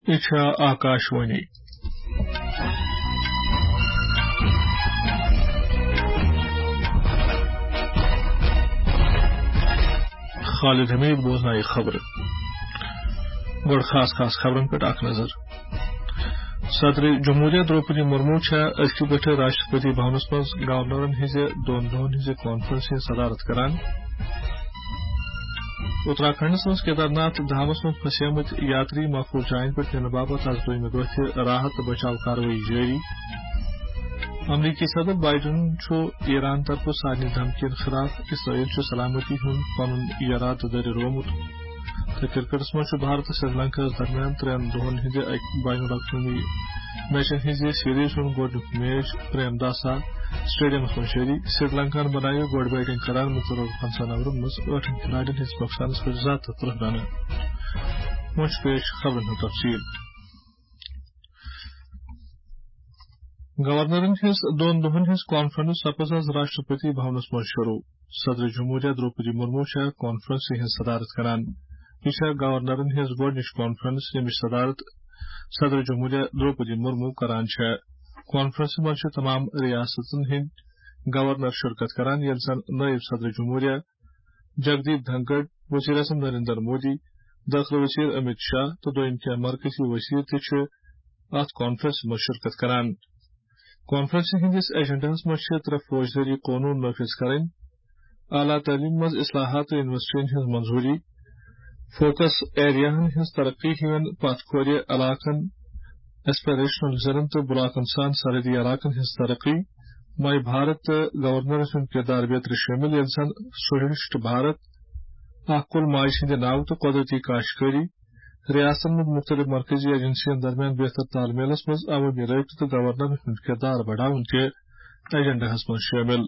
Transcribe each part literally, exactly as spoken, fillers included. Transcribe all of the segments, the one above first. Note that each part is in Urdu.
इच्छा आकाशवाणी खालिद हमीद बोजनाई खबर गोड़ खास खास खबरन पे अख नजर सदर जमहूरिया द्रौपदी मुर्मू अजक पे राष्ट्रपति भवनस मज गवर्नरन हिज दोन दोहन हिज कॉन्फ्रेंस सदारत करान उत्तराखंडस मज केदारनाथ धामस मज फंसमत यात्री महफूज जायन पे निन बाबत आज दोयमे दोह राहत बचाव कार्रवाई जारी अमरीकी सदर बाइडन ईरान तरफ सानी धमकियन खिलाफ इसराइल सलामती हुन पनुन इराद दर रोमुत तो क्रिकेटस मज भारत श्रीलंका दरमियान त्रेन दोहन हिंद बैन अवी मैचन हिंद सीरीज हुन गोडनुक मैच प्रेमदासा स्टेडियम मज जारी श्रीलंका बनायो गोड बैटिंग करार मुकर्रर पंचान ओवरन मज ٲٹھن खिलाड़ियों हिंद नुकसानस पे ज़ात त्रुह रन मुझ पेश खबरन हुन तफसील गवर्नरन हिंस दोन दोहन हिंस कॉन्फ्रेंस सपज आज राष्ट्रपति भवनस मज शुरू सदर जमहूरिया द्रौपदी मुर्मू कॉन्फ्रेंस हिंस सदारत करान यह गवर्नरन हिंस गोडनिच कॉन्फ्रेंस यमिच सदारत सदर जमहूरिया द्रौपदी मुर्मू करान कॉन्फ्रेंस मज तमाम रियासतन हिंद गवर्नर शिरकत करान यल जन नायब सदर जमहूरिया जगदीप धनखड़ वज़ीर आज़म नरेंद्र मोदी दाखिला वज़ीर अमित शाह तो दोयम क्या मरकजी वज़ीर ते अत कॉन्फ्रेंस मज शिरकत करान कॉन्फ्रेंस हिंदिस एजेंडास मज त्रे फौजदारी कानून नाफिज करें आला तालीम मज इस्लाहात यूनिवर्सिटियन हिंद मंजूरी फोकस एरियाहन हिंद तरक्की हिवन पथखोर इलाकन एस्पिरेशनल ज़रन तो बुलाकन सान सरहदी इलाकन हिंद तरक्की माई भारत गवर्नर हुंद किरदार बेहतर शामिल यल जन सुनिश्चित भारत कुल माज हिंद नाव तो कुदरती काश्तकारी रियासतन में मुख्तलिफ मरकजी एजेंसियों दरमियान बेहतर तालमेलस मज अवामी राबते तो गवर्नर हुंद किरदार बढ़ावन के एजेंडाहस मज शामिल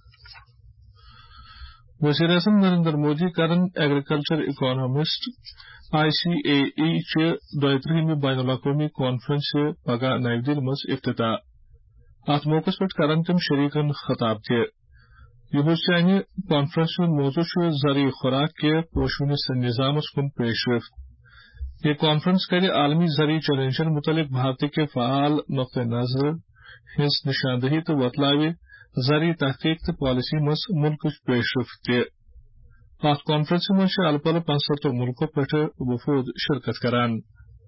वज़ीर आज़म नरेंद्र मोदी करन agriculture economist I C A E चे दोयत्रिहमी बैन अल-अक़वामी कॉन्फ्रेंस पगह नई दिल्ली मज इफ्तिताह अत मौके पे करन तम शरीकन खिताब ते यह कॉन्फ्रेंस मौजू ज़रिए खुराक के पोशूनिस निज़ामस कुन पेशरफ्त यह कॉन्फ्रेंस कर आलमी ज़रिए चैलेंजन मुतलिक भारत के फ़ाल नुक्ते नज़र हिंस निशानदही तो वतलावे ज़रिए तहकीक तो पॉलिसी मज मुल्क पेशरफ्त अत कॉन्फ्रेंस मज अलपल पंसठ मुल्कों पे वफूद शिरकत करान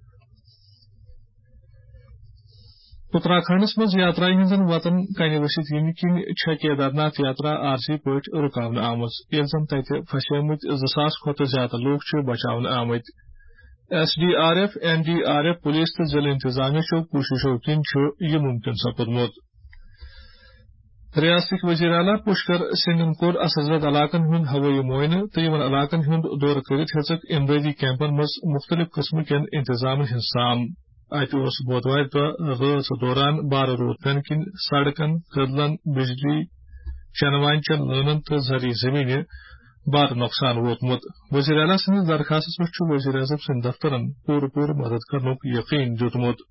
उत्तराखंडस मज यात्राई हिंदन वतन कन वसित यम किन केदारनाथ यात्रा आरजी पे रुकावन आमज यल जन तत फंसमत ज़ास खुत ज्यादा लोग बचावन आमत S D R F N D R F police तो जिला इंतजामिया कोशिशों किन यह मुमकिन सपदमुत रियासत वज़ीर आला पुष्कर सिंह कोर असरजद इलाकन हुंद हवाई मुआयना तो इन इलाकन हुंद दौर करित हेचक इमदादी कैंपन मज मुख्तलिफ किस्म के इंतजाम हिंद साम अत बुधवार दह रात दौरान बार रोद पेन किन सड़कन कदलन बिजली चनवान चन लनन तो जरी जमीन बार नुकसान वोतमुत वज़ीर आला सद दरखास्त पे वज़ीर आज़म सद दफ्तरन पूर पूर मदद करनुक यकीन दितमुत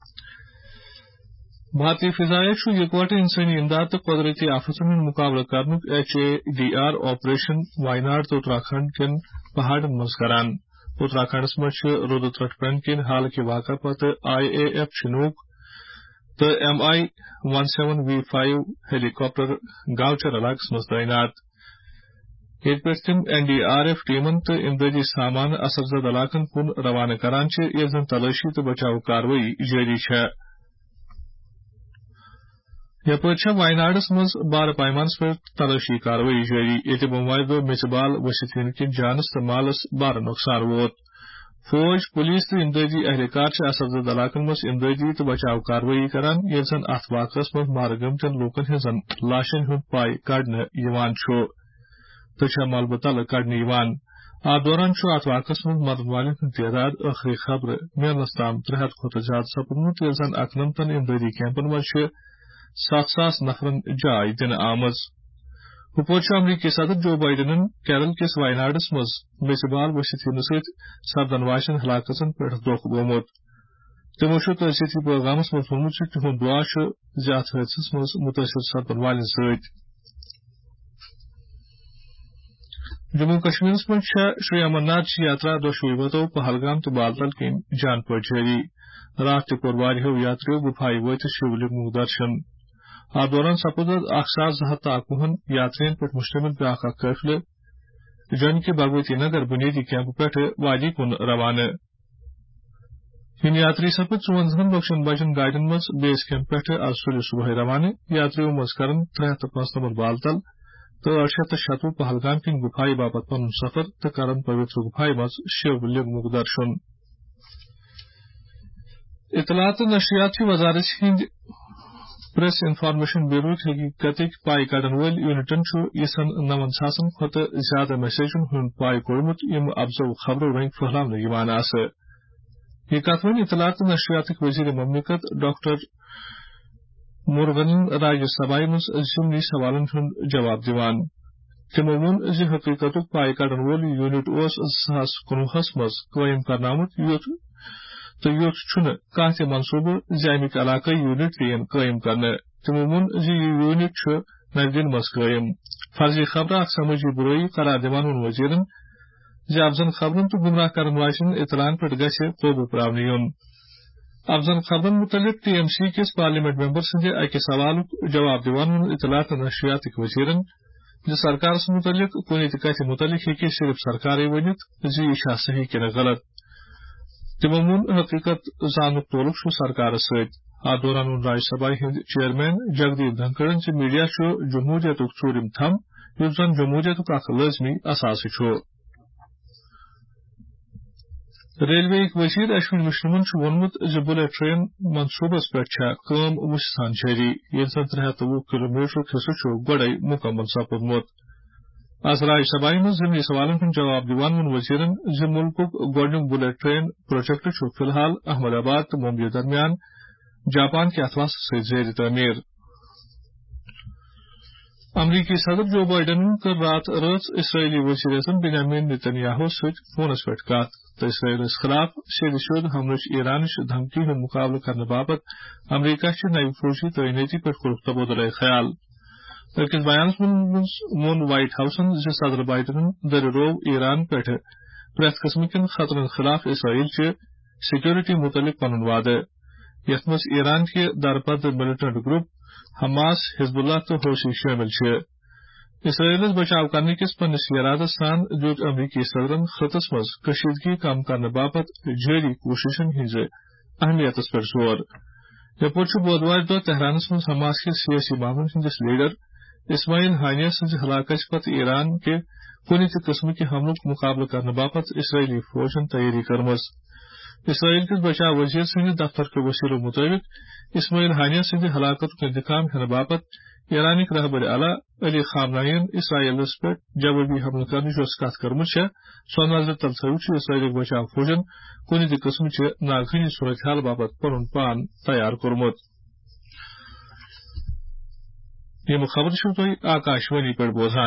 भारतीय फिजाया यकवट इंसानी इमदाद तो कुदरती आफतन हुंद मुकाबला करनुक H A D R operation Wayanad तो उत्तराखंड किन पहाड़न मज करान उत्तराखंडस मज रुद त्रट पेन किन हाल के वाक़ा पत आई ए एफ चिनूक तो M I one seven V five helicopter गावचर इलाकस मज तैनात ये पे तम एन डी आर एफ टीमन तो इमदादी सामान असरजद इलाकन कुन रवाना करान ये जन तलाशी तो बचाव कार्रवाई जारी है यपर वायनाडस मज बार पैमानस पे तलाशी कार्रवाई जारी ये बमवार दो मिसबाल वसित किन जानस तो मालस बार नुकसान वोत फौज पुलिस तो इमदादी अहलकार असरजद इलाकन मज इमदादी तो बचाव कार्रवाई करान ये जन अत वाक़स मज मार गमतन लूकन हजन लाशन हुंद पाय कड़न तो मलबे तल कड़न अत दौरान अत वाक़स मज मरन वालन हुंद तादाद आखिरी खबर मिलनस ताम त्रे हथ खुत ज्यादा सपदमुत ये जन अकनमतन इमदादी कैंपन मज सात सास नफरन जाय दिन आमज हुपोर अमरीकी सदर जो बाइडन केरल किस वायनाडस मज मिसबाल वसित सत सपदन वाशन हलाकतन पे दोख गोमुत तमो तहसीती पैगामस मज वोनमुत तिहुंद दुआ अत हादसस मज मुतासर सपदन वालन सत جموں کشمیر من شری امرناتھ یاترا دشوئی وتو پہلگام تو بالتل کن جان پہ جاری رات تہ کور واریاہو یاتریو گفائی وت شیولنگک درشن ات دوران سپود اکھ ساس زٕ ہتھ تہ اکوہن یاترین پہ مشتمل بیاکھ اکھ قافلہ جن کے بھگوتی نگر بنیادی کیمپ پہ وادی کن روانہ یم یاتری سپد ژونزہن لچھن بجن گاڑین مز بیس کیمپ پہ آز سلہِ صبح روانہ یاتریو مز کرن ترے ہتھ پانچ نمبر بالتل تو ارشد تو شتوہ پہلگام کن گفائی باپت پن سفر تو کرن پوتر گفائی مز شیو لنگمک درشن اطلاعات و نشریات وزارت ہند پریس انفارمیشن بیورو حقیقتک پائی کڑن ول یونٹن یسن نون ساسن کھت زیادہ میسیجن ہند پائی کوڑمت یم افزو خبرو رنگ پھہلاونہ یوان آس یہ کت ون اطلاعات و نشریات وزیر مملکت ڈاکٹر مرغن راجیہ سبھا مز ضمنی سوالن ہند جواب دیوان تمو وون زِ حقیقتک پائی کڑن وول یونٹ اوس زٕ ساس کنوہس مز قائم کرنہ آمت یوت تو یوت چھُنہٕ کانٛہہ تہِ منصوبہٕ زِ امیُک علاقٲیی یونٹ تہِ یِن قٲیِم کرنہٕ تِمو ووٚن زِ یہِ یونٹ چھُ نوِ دِلہِ منٛز قٲیِم فرضی خبرٕ اکھ سمٲجی برٲیی قرار دِوان ووٚن وزیرن زِ افزن خبرن تہٕ گمراہ کرن واجنٮ۪ن اطلاعن پٮ۪ٹھ گژھِ قوبوٗ پراونہٕ یُن افزن خبرن متعلق ٹی ایم سی کِس پارلیمنٹ ممبر سٕنٛدِ اکہِ سوالُک جواب دِوان ووٚن اطلاعات تہٕ نشریاتٕکۍ وزیرن زِ سرکارس متعلق کُنہِ تہِ کتھِ متعلق ہیٚکہِ صرف سرکارے ؤنِتھ زِ یہِ چھا صحیح کِنہٕ غلط تمو ووٚن حقیقت زانُک تعلق چھُ سرکارس سۭتۍ اتھ دوران ووٚن راجیہ سبھا ہٕنٛدۍ چیئرمین جگدیپ دھنکڑن زِ میڈیا چھُ جمہوٗرِیتُک ژوٗرِم تھم یُس زن جمہوٗرِیتُک اکھ لٲزمی اثاثہٕ چھُ ریلوے وزیر اشونی مشرمن وونمت زِ بلیٹ ٹرین منصوبس پٮ۪ٹھ چھےٚ کٲم وُسہِ سان جٲری ییٚلہِ زن ترٛےٚ ہتھ تہٕ وُہ کلو میٹرُک حصہٕ چھُ گۄڈے مُکمل سپُدمُت آز راجیہ سبھا منٛز ضمنی سوالن ہُنٛد جواب دِوان ووٚن وزیرن زِ مُلکُک گۄڈنیُک بلیٹ ٹرین پروجیکٹ چھُ فی الحال احمد آباد تہٕ ممبئی درمیان جاپان کہِ اثاثہٕ سۭتۍ زیر تعمیٖر امریکی صدر جو بائیڈنن کٔر راتھ رٲژ اسرائیلی وزیر اعظم بنیامین نیتنیاہوس سۭتۍ فونس پٮ۪ٹھ کتھ تہٕ اسرائیلس خلاف سیدِ سیوٚد حملٕچ ایرانٕچ دھمکی ہُنٛد مُقابلہٕ کرنہٕ باپتھ امریکہ چہِ نوِ فوجی تعینٲتی پٮ۪ٹھ کوٚرُکھ تبادلہ خیال أکِس بیانس منٛز ووٚن وائٹ ہاؤسن زِ صدر بائیڈنن دٔرِروو ایران پٮ۪ٹھ پرٛٮ۪تھ قٕسمہٕ کٮ۪ن خطرن خلاف اسرائیل چہِ سیکیورٹی مُتعلق پنُن وعدٕ یتھ منٛز ایران کہِ درپردٕ ملٹنٹ گروپ حماس حزب اللہ تہٕ حوثی شٲمِل چھِ اسرائیلس بچاو کرنہٕ کِس پننِس ارادس سان دیُت امریکی صدرن خٕطس منٛز کشیدگی کم کرنہٕ باپتھ جٲری کوٗششن ہٕنٛزِ اہمیتس پٮ۪ٹھ زور یپٲرۍ چھُ بودوارِ دۄہ تہرانس منٛز حماس کِس سیٲسی معاملن ہٕنٛدِس لیڈر اسماعیل ہانیہ سٕنٛزِ ہلاکتہِ پتہٕ ایران کہِ کُنہِ تہِ قٕسمٕکہِ حملُک مُقابلہٕ کرنہٕ باپتھ اسرائیلی فوجن تیٲری کٔرمٕژ اسرائیل کِس بچاو وزیر سٕنٛدِ دفتر کہِ وسیٖلو مُطٲبق اسماعیل ہانیہ سٕنٛدِ ہلاکتُک انتقام ہٮ۪نہٕ باپتھ ایرانٕکۍ رہبر اعلیٰ علی خامنائین اسرائیلس پٮ۪ٹھ جوٲبی حملہٕ کرنٕچ یۄس کتھ کٔرمٕژ چھےٚ سۄ نظرِ تل تھٲوِتھ چھُ اسرائیلٕکۍ بچاو فوجن کُنہِ تہِ قٕسمٕچہِ ناگہٲنی صورتحال باپتھ پنُن پان تیار کوٚرمُت یِم خبرٕ چھِو تُہۍ آکاشوانی پٮ۪ٹھ بوزان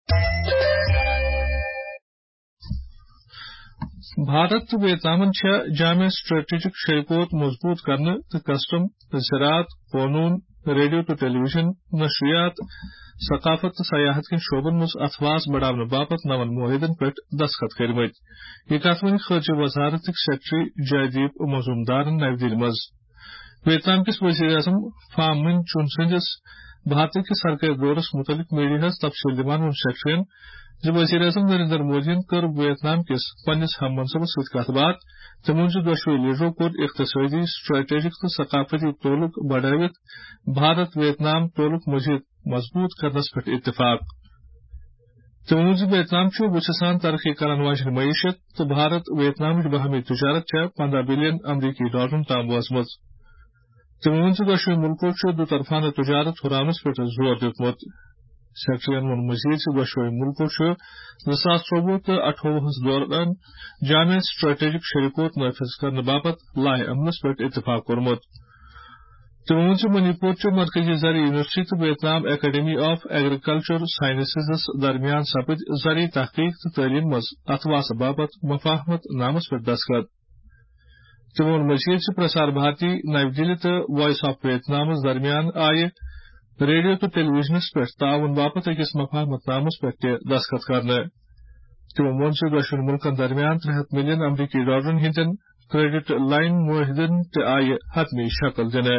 بھارت تہٕ ویتنامن چھےٚ جامع سٹریٹجک شرکوت مضبوط کرنہٕ تہٕ کسٹم زراعت قونوٗن ریڈیو تہٕ ٹیلی ویژن نشریات ثقافت تہٕ سیاحت کٮ۪ن شعبن منٛز اتھواس بڑاونہٕ باپتھ نون معاہدن پٮ۪ٹھ دستخط کٔرمٕتۍ یہِ کتھ ؤنہِ خارجہ وزارتٕکۍ سیکرٹری جایدیپ مزومدارن نوِ دِلہِ منٛز ویتنام کِس وزیر اعظم فام مِن چُن سٕنٛدِس بھارت کِس سرکٲرۍ دورس متعلق میڈیاہس تفصیل دِوان ووٚن سیکرٹریَن زِ وزیر اعظم نریندر مودیَن کٔر ویتنام کِس پننِس ہم منصبس سۭتۍ کتھ باتھ تہٕ ووٚن زِ دۄشوٕے لیڈرو کوٚر اقتصٲدی سٹریٹجک تہٕ ثقافتی تعلق بڑٲوِتھ بھارت ویتنام تعلق مزید مضبوط کرنس پٮ۪ٹھ اتفاق تٔمۍ ووٚن زِ ویتنام چھُ وُژھِ سان ترقی کرن واجیٚنۍ معیشت تہٕ بھارت ویتنامٕچ باہمی تجارت چھےٚ پندہ بلین امریکی ڈالرن تام وٲژمٕژ تٔمۍ ووٚن زِ دۄشوٕے مُلکو چھُ دُطرفانہٕ تجارت ہُراونس پٮ۪ٹھ زور دیُتمُت سیکرٹریَن ووٚن مزید زِ دۄشوٕے مُلکو چھُ زٕ ساس ژوٚوُہ تہٕ اٹھووُہس دوران جامع سٹریٹجک شرکوت نافذ کرنہٕ باپتھ لاہِ عملس پٮ۪ٹھ اتفاق کوٚرمُت تٔمۍ ووٚن زِ منی پور چہِ مرکزی زرعی یونیورسٹی تہٕ ویتنام اکیڈمی آف ایگریکلچر سائنسزس درمیان سپٕدۍ زرعی تحقیق تہٕ تعلیٖم منٛز اتھواسہٕ باپتھ مفاہمت نامس پٮ۪ٹھ دستخط تٔمۍ ووٚن مزید زِ پرسار بھارتی نوِ دِلہِ تہٕ وائس آف ویتنامس درمیان آیہِ ریڈیو تہٕ ٹیلی ویژنس پٮ۪ٹھ تعاون باپتھ أکِس مفاہمت نامس پٮ۪ٹھ تہِ دستخط کرنہٕ تمو وون ز دشون ملکن درمیان ترے ہتھ ملین امریکی ڈالرن ہندین کریڈٹ لائن معاہدن تہ آئہ حتمی شکل دنہ.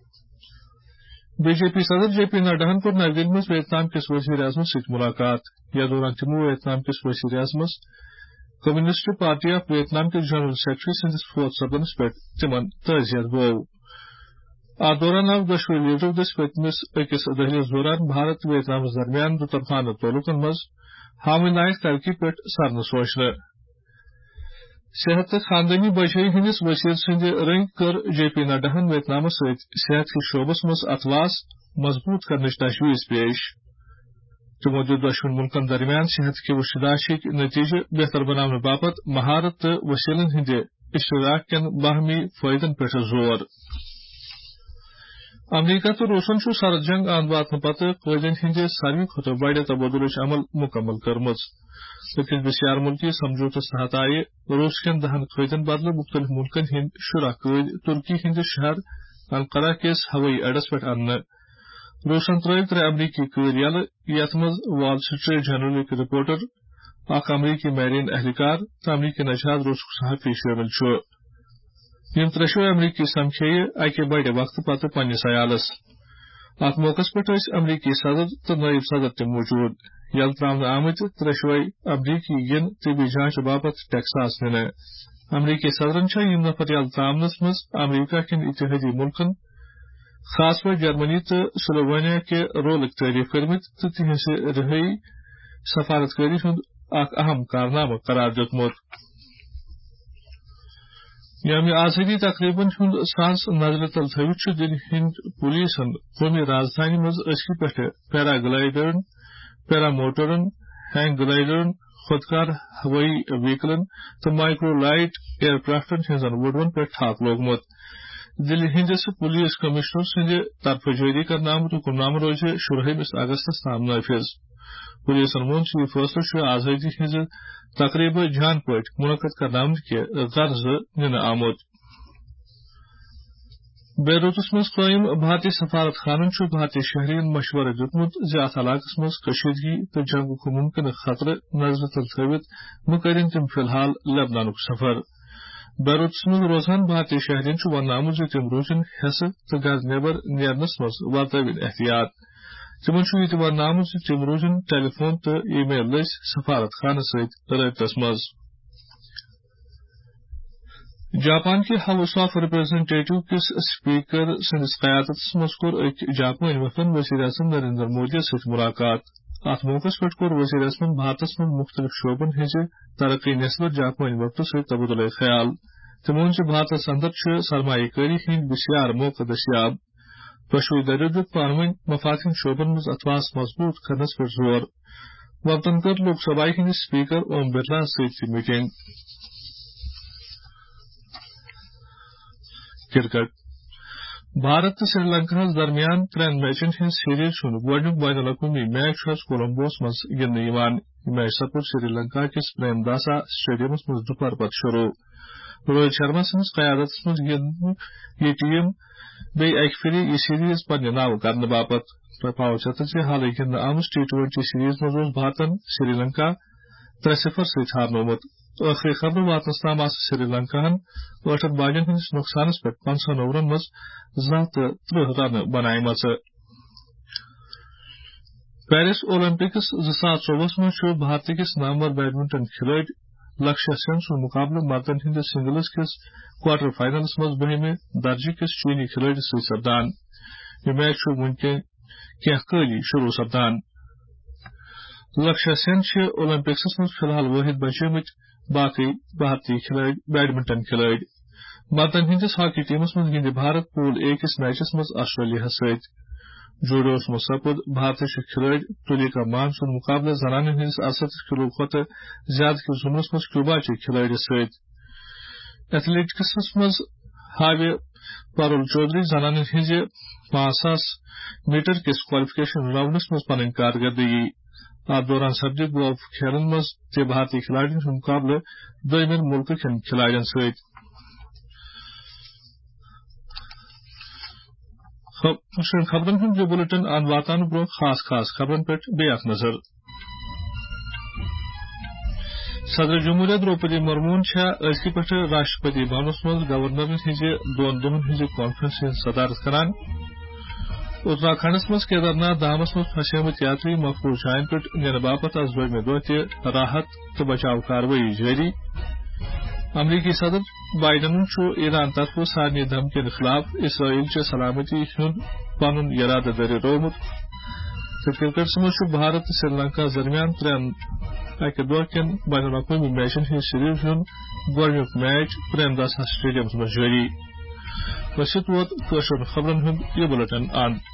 بی جے پی صدر جے پی نڈاہن کور نئی دہلی مز ویتنام کس وزیر اعظم ست ملاقات. یتھ دوران تمو ویتنام کس وزیر اعظمس کمیونسٹ پارٹی آف ویتنام کے جنرل سیکرٹری سندس فوت سپدنس پہ تمن تعزیت گو. اتھ دوران آو دشوئی لیڈرو دس پتمس اکس دہلیز دوران بھارت ویتنام درمیان دطرفانہ تعلقن مز حامی لائق ترقی پہ سرن سوچنے. صحت تہ خاندانی بچائی ہندس وزیر سند رنگ کر جے پی نڈاہن ویتنام ست صحت کے شعبس مز اتواس مضبوط کرنچ تجویز پیش. تمو دت دشون ملکن درمیان صحت کے وشداشک نتیجہ بہتر بنانے باپت مہارت تو وسیلن ہند اشتراک کین باہمی فائدن پہ زور. امریکہ تو روسن سرد جنگ اند واتن پتہ قیدین ہند ساروی کھت بڑ تبادلچ عمل مکمل کرمز. اکس بسیار ملکی سمجھوتس تحت آئہ روس کین دہن قیدین بدلہ مختلف ملکن ہند شرح قید ترکی ہند شہر انقرہ کس ہوئی اڈس پہ ان. روسن ترو ترے امریکی قید یلہ یتھ مز وال سٹریٹ جرنلک رپورٹر اخ امریکی میرین اہلکار تو امریکی نژاد روسک صحافی شامل چھ. یم ترشو امریکی سمکھے اکہ بڑ وقت پتہ پنس عیالس. ات موقع پہ امریکی صدر تو نائب صدر تہ موجود. یل تراؤن آمت ترشوے امریکی ین طبی جانچ باپت ٹیکساس ننہ. امریکی صدرن چھ یم نفر یل تراؤنس مز امریکہ کن اتحادی ملکن خاص پہ جرمنی تو سلووینیا کے رولک تعریف کرمت تو تہذ رہائی سفارت کاری ہند اخ اہم کارنامہ قرار دتمت. یوم آزادی تقریباً ہند سانس نظر تل تھوت دل ہند پولیسن قومی راجدھانی مز اشکی پہ پیرا گلائڈرن پیرا موٹرن ہینگ گلائڈرن خودکار ہوئی وہیکلن تو مائکرو لائٹ ایئر کرافٹن ہزن وڈون پہ ٹھاک لوگمت. دلی ہندس پولیس کمشنر سند طرف جاری کرنا آمت حکم نامہ روز شرہم اگست تام نافذ. پولیسن وون یہ فیصلہ آزادی ہز تقریب جان پہ منعقد کرنا کے غرض ننہ آمت. بیروتس مز قائم بھارتی سفارت خانن بھارتی شہرین مشورہ دتمت زِ اتھ علاقس مز کشیدگی تو جنگک ممکنہ خطرہ نظر تل تھوت مہ کرن تم فی الحال لبنانک سفر. بیروتس مز روزان بھارتی شہرین ونہ آمت زِ تم روزن حصہ تو گھر نیبر نیرنس مز ورتوین احتیاط. تمن یہ ونہ آمت زِ تم روزن ٹیلی فون تو ای میل لس سفارت خانہ ست رابطس مز. جاپان کے ہاؤس آف ریپرزینٹیٹو کس اسپیکر سندس قیادت مز کور اک جاپانی وفدن وزیر اعظم نریندر مودی ست ملاقات. ات موقع پہ کور وزیر اعظم بھارتس من مختلف شعبن ہز ترقی نسبت جاپانی وفد ست تبادلہ خیال. تمون سے بھارتس اندر سرمایہ کاری ہند بسیار موقع دستیاب. دشوئی دریو دت پانونی مفاہیم شعبن مز اتواس مضبوط کرنس پہ زور. وفدن کر لوک سبھائی ہند اسپیکر اوم برلا ست میٹنگ. کرکٹ بھارت سری لنکا درمیان ترین میچن ہند سیریز ہند گوڈنیک بین الاقوامی میچ کولمبوس مز گندنہ. یہ میچ سپد سری لنکا کس پریم داسا اسٹیڈیمس مز دوپہر پتہ شروع. روہت شرما سندس قیادت مز گند یہ ٹیم بی اکہ پھر یہ سیریز پنہ ناو کرنے باپت. پاو چتر زِ حالے گندنہ آمژ ٹی ٹوینٹی سیریز مز اوس بھارتن سری لنکا ترے صفر ست ہارنومت. ٲخری خبر واتنس تام آس سری لنکاہن ٲٹھن باجن ہندس نقصانس پہ پنژہن اوورن مز زٕ ہتھ تہٕ ترٕہ رنہٕ بنائمژ. پیرس اولمپکس زٕ ساس ژووُہس مز بھارت کس نامور بیڈمنٹن کھلٲڑۍ لکشیا سین سن مقابلہ مردن ہندس سنگلز کس کوارٹر فائنلس مز بہمہ درجہ کس چینی کھلٲڑۍ ست سپدان. یہ میچ ونکین کینٛہہ کٲلی شروع سپدان. لکشیا سین اولمپکسس مز فی الحال واحد بچیمت باقی بھارتی کھلٲڑۍ بیڈمنٹن کھلٲڑۍ. مردن ہندس ہاکی ٹیمس مز گند بھارت پول اے کس میچس مز آسٹریلیا ست. جوڈوس مز سپد بھارت کھلٲڑۍ تلیکا مان سن مقابلہ زنانن ہندس ارستھ کلو کھتہ زیادہ کس زمرس مز کیوبا چہ کھلٲڑۍ ست. ایتھلیٹکس مز ہاوِ پارول چودھری زنانن ہز پانچ ساس میٹر کس کوالیفکیشن راؤنڈس مز پنن کارکردگی. ات دوران سپدِ گولف کھیلن مز تہ بھارتی کھلاڑین ہند مقابلہ دویمین ملک کن کھلاڑین ست. خبرن ہند یہ بلٹن اند واتان برو خاص خاص خبرن پہ بیاکھ نظر. صدر جمہوریہ دروپدی مرمون ازکی پہ راشٹرپتی بھونس مز گورنرن ہز دون دہن ہز کانفرنس ہز صدارت کران اتراکھنڈس مز کیدارناتھ دھامس مز پھسیمت یاتری محفوظ جائن پہ نینہ باپت آز دویمہ دہ تہ راحت تو بچاؤ کاروٲیی جاری امریکی صدر بائیڈن ایران طرف سارنی دھمکین خلاف اسرائیل چہ سلامتی ہند پن ارادہ دٲرِتھ روومت تو کرکٹس مز بھارت تو سری لنکا درمیان ترین اکہ دہ کین بین الاقوامی میچن ہند سیریز ہند گوڈنیک میچ پریمداس سٹیڈیم مز جاری۔ وسط ووت خبرن ہند یہ بلٹن اند